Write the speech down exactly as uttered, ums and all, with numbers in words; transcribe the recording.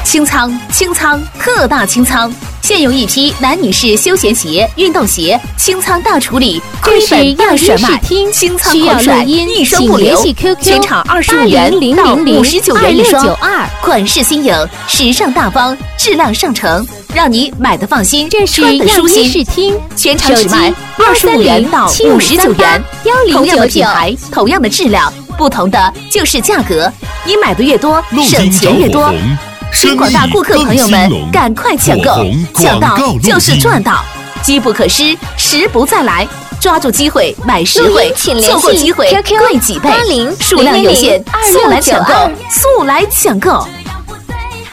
清仓，清仓，特大清仓！现有一批男女士休闲鞋、运动鞋清仓大处理，亏本大甩卖，清仓狂甩，一双不留，全场二十五元到五十九元一双，款式新颖，时尚大方，质量上乘，让你买的放心，穿的舒心。全场只卖二十五元到五十九元，同样的品牌，同样的质量，不同的就是价格。你买的越多，省钱越多。请广大顾客朋友们赶快抢购，抢到就是赚到，机不可失，时不再来，抓住机会买实惠，错过机会贵几倍，数量有限，速来抢购，速来抢购。